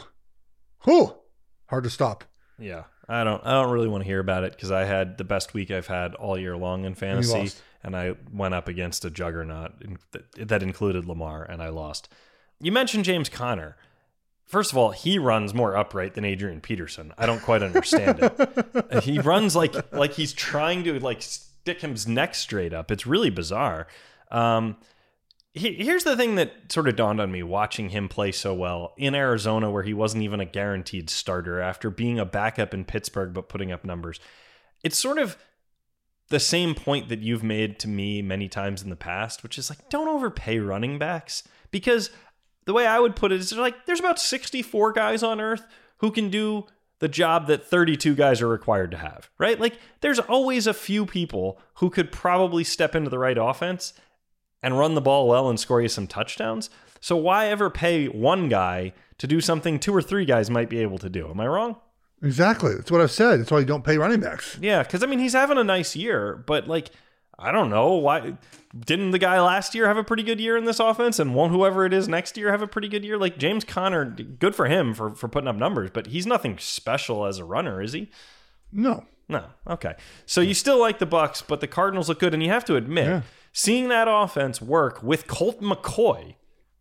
whew, hard to stop. Yeah, I don't. I don't really want to hear about it because I had the best week I've had all year long in fantasy, and, and I went up against a juggernaut that, that included Lamar, and I lost. You mentioned James Conner. First of all, he runs more upright than Adrian Peterson. I don't quite understand it. He runs like like he's trying to like stick his neck straight up. It's really bizarre. Um, he, here's the thing that sort of dawned on me watching him play so well in Arizona, where he wasn't even a guaranteed starter after being a backup in Pittsburgh but putting up numbers. It's sort of the same point that you've made to me many times in the past, which is like, don't overpay running backs, because the way I would put it is like there's about sixty-four guys on earth who can do the job that thirty-two guys are required to have, right? Like there's always a few people who could probably step into the right offense and run the ball well and score you some touchdowns. So why ever pay one guy to do something two or three guys might be able to do? Am I wrong? Exactly. That's what I've said. That's why you don't pay running backs. Yeah, because I mean, he's having a nice year, but like, I don't know why. Didn't the guy last year have a pretty good year in this offense, and won't whoever it is next year have a pretty good year? Like James Conner, good for him for, for putting up numbers, but he's nothing special as a runner, is he? No. No. Okay. So you still like the Bucks, but the Cardinals look good, and you have to admit, yeah. seeing that offense work with Colt McCoy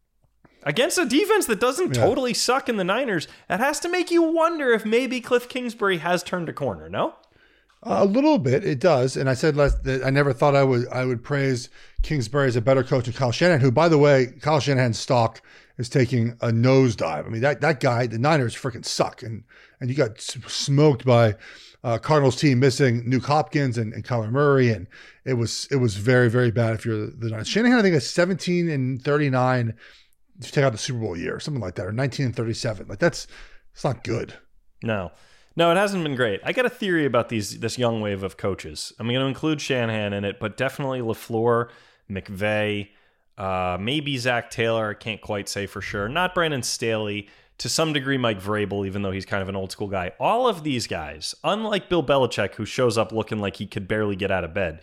against a defense that doesn't yeah. totally suck in the Niners, it has to make you wonder if maybe Cliff Kingsbury has turned a corner, no? A little bit, it does. And I said last that I never thought I would I would praise Kingsbury as a better coach than Kyle Shanahan, who, by the way, Kyle Shanahan's stock is taking a nosedive. I mean, that that guy, the Niners freaking suck. And and you got smoked by uh, Cardinals team missing Nuke Hopkins and, and Kyler Murray. And it was it was very, very bad if you're the Niners. Shanahan, I think, is seventeen and thirty-nine to take out the Super Bowl year, something like that, or nineteen and thirty-seven. Like, that's it's not good. No. No, it hasn't been great. I got a theory about these this young wave of coaches. I'm going to include Shanahan in it, but definitely LaFleur, McVay, uh, maybe Zach Taylor. I can't quite say for sure. Not Brandon Staley. To some degree, Mike Vrabel, even though he's kind of an old school guy. All of these guys, unlike Bill Belichick, who shows up looking like he could barely get out of bed,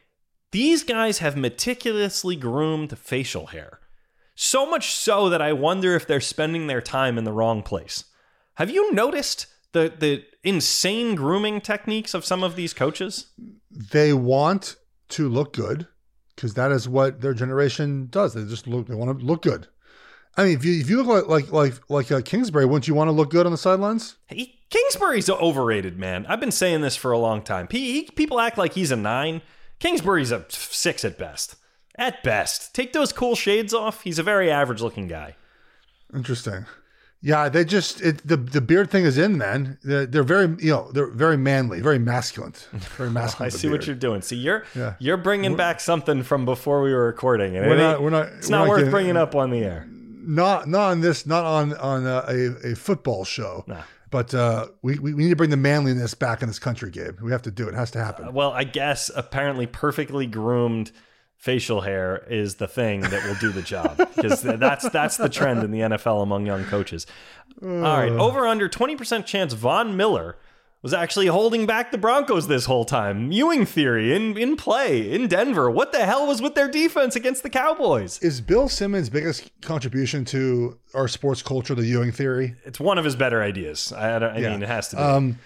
these guys have meticulously groomed facial hair. So much so that I wonder if they're spending their time in the wrong place. Have you noticed the the insane grooming techniques of some of these coaches? They want to look good because that is what their generation does. They just look. They want to look good. I mean, if you if you look like like like like uh, Kingsbury, wouldn't you want to look good on the sidelines? He, Kingsbury's overrated, man. I've been saying this for a long time. He, he, people act like he's a nine. Kingsbury's a six at best. At best. Take those cool shades off. He's a very average looking guy. Interesting. Yeah, they just it, the the beard thing is in, man. They're, they're very you know they're very manly, very masculine, very masculine. I see beard. What you're doing. See, you're yeah. you're bringing we're, back something from before we were recording, and we're it not, we're not. It's we're not, not worth getting, bringing up on the air. Not not on this, not on on a, a, a football show. Nah. But uh, we, we we need to bring the manliness back in this country, Gabe. We have to do it. It has to happen. Uh, well, I guess apparently perfectly groomed facial hair is the thing that will do the job, because that's that's the trend in the N F L among young coaches. Uh, All right, over under twenty percent chance Von Miller was actually holding back the Broncos this whole time. Ewing theory in, in play in Denver. What the hell was with their defense against the Cowboys? Is Bill Simmons' biggest contribution to our sports culture the Ewing theory? It's one of his better ideas. I, I, I yeah. mean, it has to be. Um,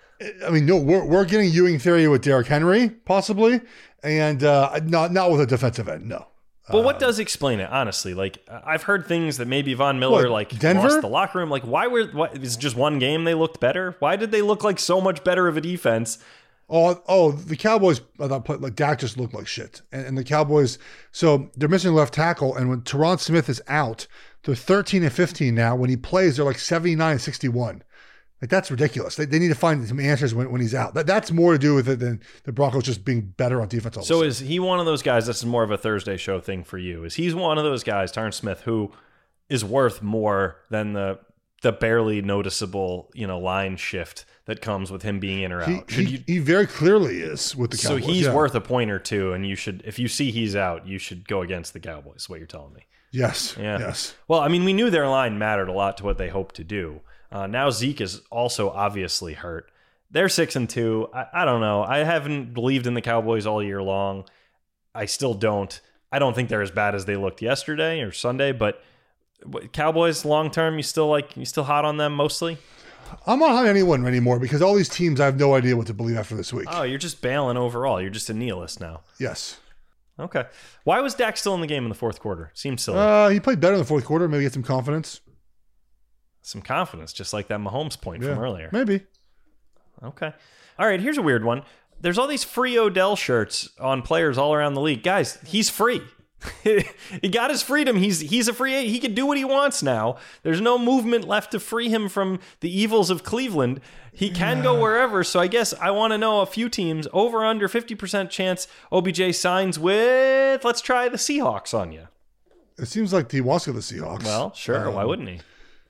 I mean, no, we're we're getting Ewing theory with Derrick Henry, possibly, and uh, not not with a defensive end, no. But what does explain it, honestly? Like, I've heard things that maybe Von Miller, what, like, Denver? lost the locker room. Like, why were, what, is it just one game they looked better? Why did they look like so much better of a defense? Oh, oh, the Cowboys, I thought, like, Dak just looked like shit. And, and the Cowboys, so they're missing left tackle, and when Tyron Smith is out, they're thirteen and fifteen now. When he plays, they're like seventy-nine and sixty-one. Like, that's ridiculous. They, they need to find some answers when, when he's out. That, that's more to do with it than the Broncos just being better on defense. All so of a is he one of those guys, this is more of a Thursday show thing for you, is he's one of those guys, Tyron Smith, who is worth more than the the barely noticeable, you know, line shift that comes with him being in or out? He, should he, you, he very clearly is with the Cowboys. So he's yeah. worth a point or two, and you should, if you see he's out, you should go against the Cowboys, is what you're telling me. Yes. Yeah. Yes. Well, I mean, we knew their line mattered a lot to what they hoped to do. Uh, now Zeke is also obviously hurt. They're six and two. I, I don't know. I haven't believed in the Cowboys all year long. I still don't. I don't think they're as bad as they looked yesterday or Sunday, but Cowboys long term, you still like you still hot on them mostly? I'm not on anyone anymore because all these teams, I have no idea what to believe after this week. Oh, you're just bailing overall. You're just a nihilist now. Yes. Okay. Why was Dak still in the game in the fourth quarter? Seems silly. Uh, he played better in the fourth quarter. Maybe get some confidence. Some confidence, just like that Mahomes point Yeah, from earlier. Maybe. Okay. All right, here's a weird one. There's all these free Odell shirts on players all around the league. Guys, he's free. He got his freedom. He's he's a free agent. He can do what he wants now. There's no movement left to free him from the evils of Cleveland. He can yeah. go wherever. So I guess I want to know a few teams, over under fifty percent chance O B J signs with, let's try the Seahawks on you. It seems like he wants to go to the Seahawks. Well, sure. Um, Why wouldn't he?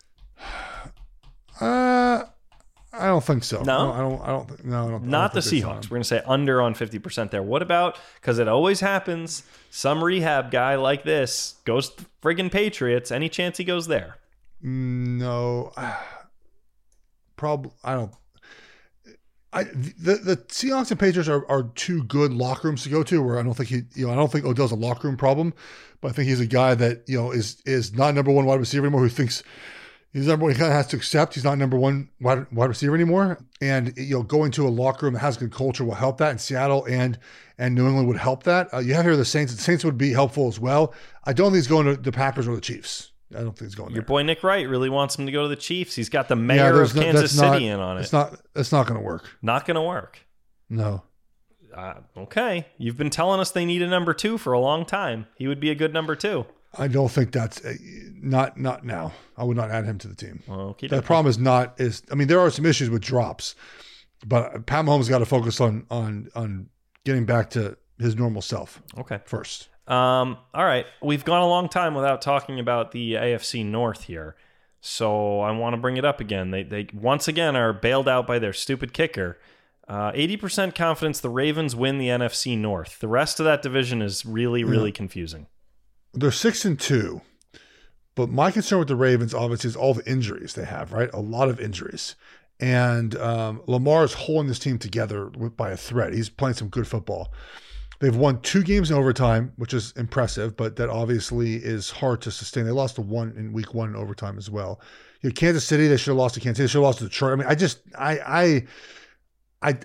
Uh, I don't think so. No, I don't. I don't. think, no, I don't. Not I don't the Seahawks. We're going to say under on fifty percent there. What about, because it always happens, some rehab guy like this goes to the friggin' Patriots. Any chance he goes there? No. Probably. I don't. I the the Seahawks and Patriots are, are two good locker rooms to go to. Where I don't think he, you know, I don't think Odell's a locker room problem, but I think he's a guy that, you know, is is not number one wide receiver anymore. Who thinks he's number one, he kind of has to accept he's not number one wide, wide receiver anymore. And, you know, going to a locker room that has good culture will help that. And Seattle and and New England would help that. Uh, you have here the Saints. The Saints would be helpful as well. I don't think he's going to the Packers or the Chiefs. I don't think he's going there. Your boy Nick Wright really wants him to go to the Chiefs. He's got the mayor yeah, of no, Kansas City not, in on it. It's not. It's not going to work. Not going to work. No. Uh, okay. You've been telling us they need a number two for a long time. He would be a good number two. I don't think that's a, not not now. I would not add him to the team. Okay. The problem is not is. I mean, there are some issues with drops, but Pat Mahomes got to focus on on on getting back to his normal self. Okay. First. Um, all right. We've gone a long time without talking about the A F C North here. So I want to bring it up again. They they once again are bailed out by their stupid kicker. Uh, eighty percent confidence the Ravens win the N F C North. The rest of that division is really, really yeah. confusing. They're six and two. But my concern with the Ravens, obviously, is all the injuries they have, right? A lot of injuries. And um, Lamar is holding this team together with, by a thread. He's playing some good football. They've won two games in overtime, which is impressive, but that obviously is hard to sustain. They lost to one in week one in overtime as well. You know, Kansas City, they should have lost to Kansas City. They should have lost to Detroit. I mean, I just, I, I, I,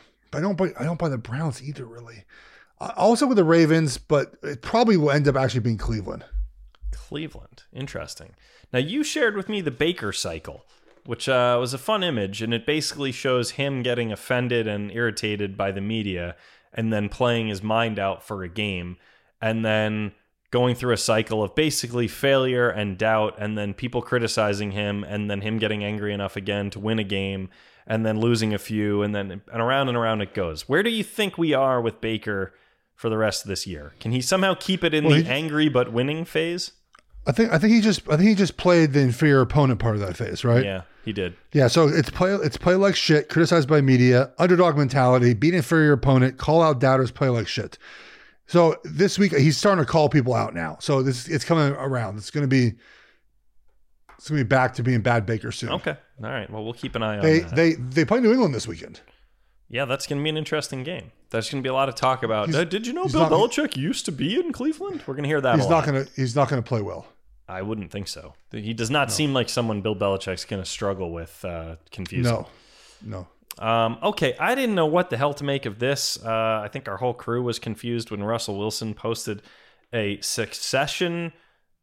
I don't buy, I don't buy the Browns either, really. I also with the Ravens, but it probably will end up actually being Cleveland. Cleveland, interesting. Now you shared with me the Baker cycle, which uh, was a fun image, and it basically shows him getting offended and irritated by the media, and then playing his mind out for a game, and then going through a cycle of basically failure and doubt, and then people criticizing him, and then him getting angry enough again to win a game, and then losing a few, and then and around and around it goes. Where do you think we are with Baker for the rest of this year? Can he somehow keep it in well, the he, angry but winning phase? I think I think he just I think he just played the inferior opponent part of that phase, right? Yeah, he did. Yeah, so it's play it's play like shit, criticized by media, underdog mentality, beat inferior opponent, call out doubters, play like shit. So this week he's starting to call people out now. So this it's coming around. It's going to be it's going to be back to being bad Baker soon. Okay. All right. Well, we'll keep an eye on they, that. They they play New England this weekend. Yeah, that's going to be an interesting game. There's going to be a lot of talk about. Uh, did you know Bill not, Belichick used to be in Cleveland? We're going to hear that. He's a not lot. going to. He's not going to play well. I wouldn't think so. He does not no. seem like someone Bill Belichick's going to struggle with uh, confusing. No, no. Um, okay, I didn't know what the hell to make of this. Uh, I think our whole crew was confused when Russell Wilson posted a Succession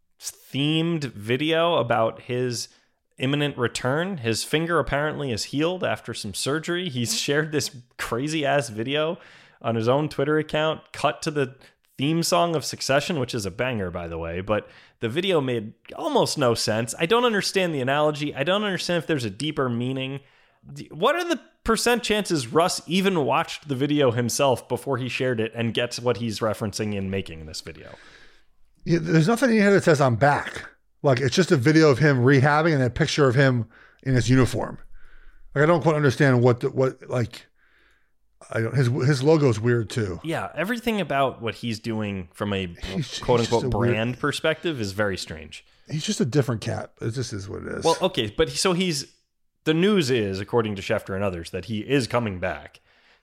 themed video about his imminent return. His finger apparently is healed after some surgery. He's shared this crazy ass video on his own Twitter account, cut to the theme song of Succession, which is a banger, by the way, but the video made almost no sense. I don't understand the analogy. I don't understand if there's a deeper meaning. What are the percent chances Russ even watched the video himself before he shared it and gets what he's referencing in making this video? Yeah, there's nothing in here that says I'm back. Like, it's just a video of him rehabbing and a picture of him in his uniform. Like, I don't quite understand what, the, what like, I don't, his his logo's weird too. Yeah, everything about what he's doing from a He's- quote he's unquote just a brand weird- perspective is very strange. He's just a different cat. It just is what it is. Well, okay, but so he's the news is, according to Schefter and others, that he is coming back.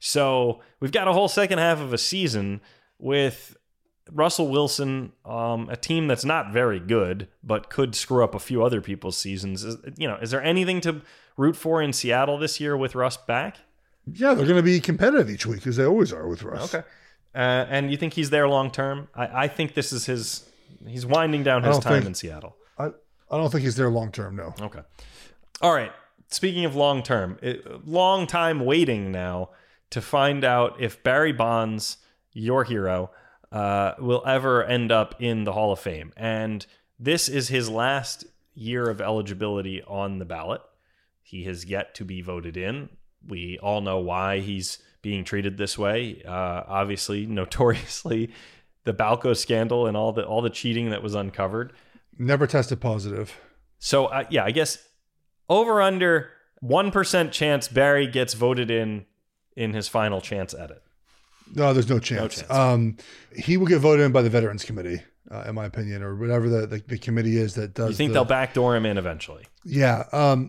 So we've got a whole second half of a season with Russell Wilson, um, a team that's not very good, but could screw up a few other people's seasons. Is, you know, is there anything to root for in Seattle this year with Russ back? Yeah, they're going to be competitive each week, as they always are with Russ. Okay. Uh, and you think he's there long term? I, I think this is his. He's winding down his don't time think- in Seattle. I, I don't think he's there long term, no. Okay. All right. Speaking of long term, it, long time waiting now to find out if Barry Bonds, your hero, uh, will ever end up in the Hall of Fame. And this is his last year of eligibility on the ballot. He has yet to be voted in. We all know why he's being treated this way. Uh, obviously, notoriously, the Balco scandal and all the all the cheating that was uncovered. Never tested positive. So, uh, yeah, I guess over under one percent chance Barry gets voted in in his final chance at it. No, there's no chance. chance. Um, he will get voted in by the Veterans Committee, uh, in my opinion, or whatever the, the, the committee is that does You think the, they'll backdoor him in eventually? Yeah. Um,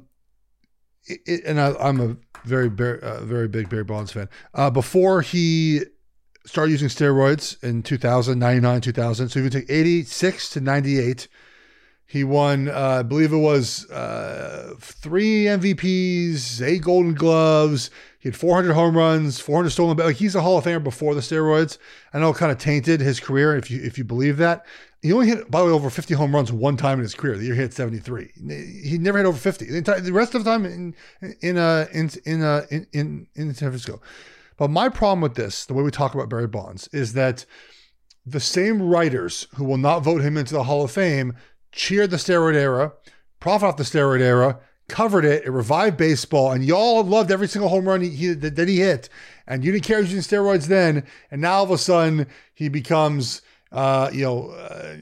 it, it, and I, I'm a very, very, uh, very big Barry Bonds fan. Uh, before he started using steroids in two thousand, ninety-nine, two thousand, so if you take eighty-six to ninety-eight, he won, uh, I believe it was uh, three M V Ps, eight Golden Gloves. He had four hundred home runs, four hundred stolen bases. Like, he's a Hall of Famer before the steroids. I know it kind of tainted his career, if you if you believe that. He only hit, by the way, over fifty home runs one time in his career. The year he hit seventy-three. He never hit over fifty. The, entire, the rest of the time in in uh, in in, uh, in in in San Francisco. But my problem with this, the way we talk about Barry Bonds, is that the same writers who will not vote him into the Hall of Fame cheered the steroid era, profit off the steroid era, covered it, it revived baseball, and y'all loved every single home run he, he, that he hit, and you didn't care he was using steroids then, and now all of a sudden he becomes, uh, you know, uh,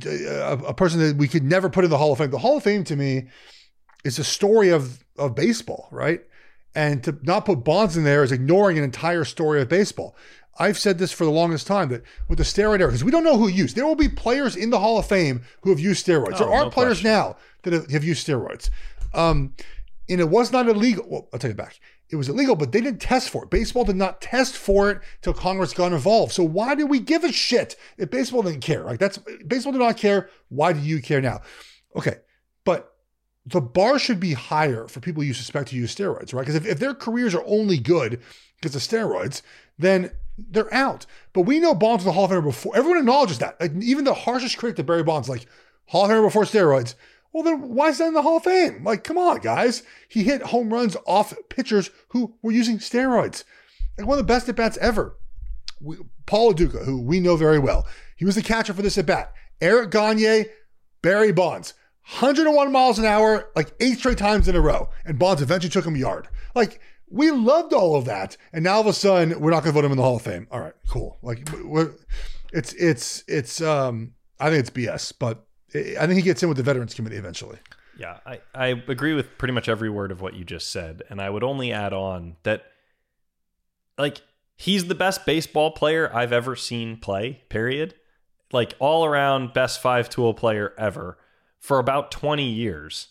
a, a person that we could never put in the Hall of Fame. The Hall of Fame to me is a story of of baseball, right? And to not put Bonds in there is ignoring an entire story of baseball. I've said this for the longest time, that with the steroid era, because we don't know who used. There will be players in the Hall of Fame who have used steroids. Oh, there are no players question. now that have, have used steroids. Um, and it was not illegal. Well, I'll take it back. It was illegal, but they didn't test for it. Baseball did not test for it till Congress got involved. So why do we give a shit if baseball didn't care? Like, that's baseball did not care. Why do you care now? Okay, but the bar should be higher for people you suspect to use steroids, right? Because if, if their careers are only good because of steroids, then they're out. But we know Bonds was a Hall of Famer before. Everyone acknowledges that. Like, even the harshest critic to Barry Bonds, like, Hall of Famer before steroids. Well, then why is that in the Hall of Fame? Like, come on, guys. He hit home runs off pitchers who were using steroids. Like, one of the best at-bats ever. We, Paul Duca, who we know very well. He was the catcher for this at-bat. Eric Gagne, Barry Bonds. one hundred one miles an hour, like eight straight times in a row. And Bonds eventually took him a yard. Like, we loved all of that. And now all of a sudden, we're not going to vote him in the Hall of Fame. All right, cool. Like, we're, it's, it's, it's, um, I think it's B S, but I think he gets in with the Veterans Committee eventually. Yeah, I, I agree with pretty much every word of what you just said. And I would only add on that, like, he's the best baseball player I've ever seen play, period. Like, all around best five-tool player ever for about twenty years.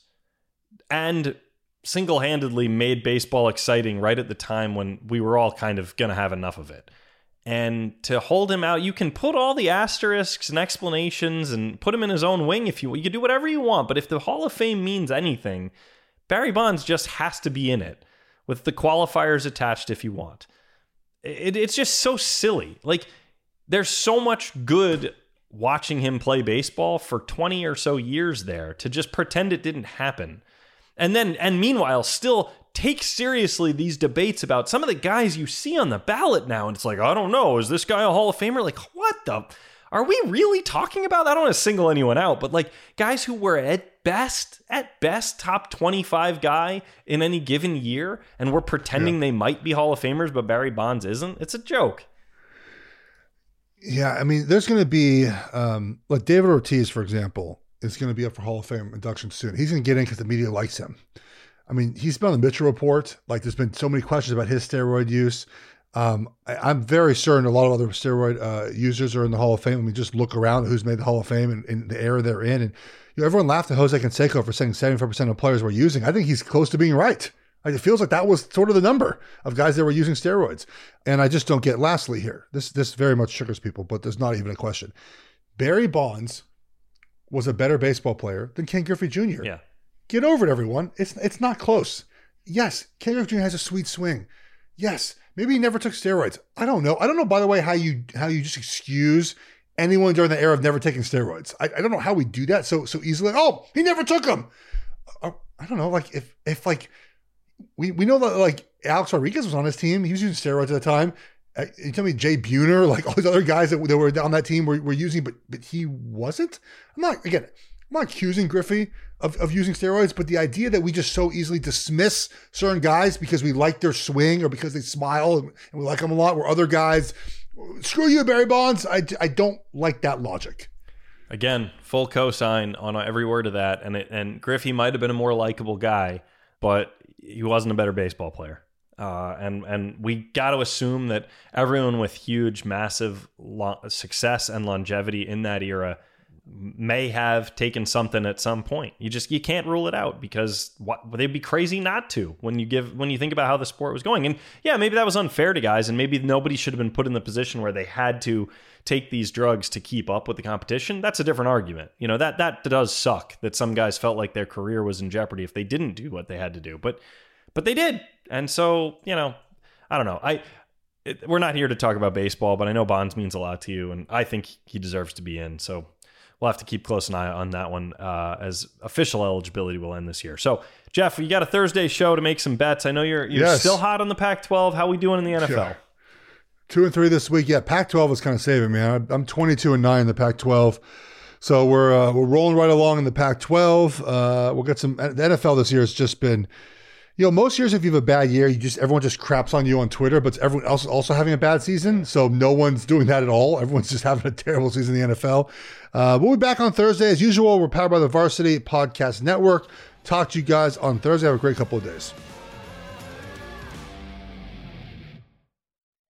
And single-handedly made baseball exciting right at the time when we were all kind of going to have enough of it. And to hold him out, you can put all the asterisks and explanations and put him in his own wing if you want. You can do whatever you want, but if the Hall of Fame means anything, Barry Bonds just has to be in it with the qualifiers attached if you want. It, it's just so silly. Like, there's so much good watching him play baseball for twenty or so years there to just pretend it didn't happen. And then, and meanwhile, still take seriously these debates about some of the guys you see on the ballot now. And it's like, I don't know, is this guy a Hall of Famer? Like, what the... Are we really talking about, I don't want to single anyone out, but like guys who were at best, at best, top twenty-five guy in any given year, and we're pretending yeah. they might be Hall of Famers, but Barry Bonds isn't? It's a joke. Yeah, I mean, there's going to be, um, like David Ortiz, for example, is going to be up for Hall of Fame induction soon. He's going to get in because the media likes him. I mean, he's been on the Mitchell Report. Like, there's been so many questions about his steroid use. Um, I, I'm very certain a lot of other steroid uh, users are in the Hall of Fame. I mean, just look around at who's made the Hall of Fame and, and the era they're in. And you know, everyone laughed at Jose Canseco for saying seventy-five percent of players were using. I think he's close to being right. Like, it feels like that was sort of the number of guys that were using steroids. And I just don't get, lastly here, this this very much triggers people, but there's not even a question. Barry Bonds was a better baseball player than Ken Griffey Junior Yeah. Get over it, everyone. It's it's not close. Yes, Ken Griffey Junior has a sweet swing. Yes, maybe he never took steroids. I don't know. I don't know, by the way, how you how you just excuse anyone during the era of never taking steroids. I, I don't know how we do that so so easily. Oh, he never took them. Uh, I don't know. Like if if like we we know that like Alex Rodriguez was on his team. He was using steroids at the time. Uh, you tell me Jay Buhner, like all these other guys that, that were on that team were, were using, but but he wasn't. I'm not again. I'm not accusing Griffey of, of using steroids, but the idea that we just so easily dismiss certain guys because we like their swing or because they smile and we like them a lot, where other guys, screw you, Barry Bonds. I, I don't like that logic. Again, full cosign on every word of that. And it, and Griffey might have been a more likable guy, but he wasn't a better baseball player. Uh, and and we got to assume that everyone with huge, massive lo- success and longevity in that era may have taken something at some point. You just you can't rule it out, because what they'd be crazy not to when you give when you think about how the sport was going. And yeah, maybe that was unfair to guys, and maybe nobody should have been put in the position where they had to take these drugs to keep up with the competition. That's a different argument. You know, that that does suck that some guys felt like their career was in jeopardy if they didn't do what they had to do. But but they did. And so, you know, I don't know. I it, we're not here to talk about baseball, but I know Bonds means a lot to you, and I think he deserves to be in. So we'll have to keep close an eye on that one uh, as official eligibility will end this year. So, Jeff, you got a Thursday show to make some bets. I know you're you're yes. still hot on the Pac twelve. How we doing in the N F L? Yeah. Two and three this week. Yeah, Pac twelve is kind of saving me. I'm twenty-two and nine in the Pac twelve. So we're uh, we're rolling right along in the Pac twelve. Uh, we'll get some. The N F L this year has just been, you know, most years if you have a bad year, you just everyone just craps on you on Twitter, but everyone else is also having a bad season. So no one's doing that at all. Everyone's just having a terrible season in the N F L. Uh, we'll be back on Thursday as usual. We're powered by the Varsity Podcast Network. Talk to you guys on Thursday. Have a great couple of days.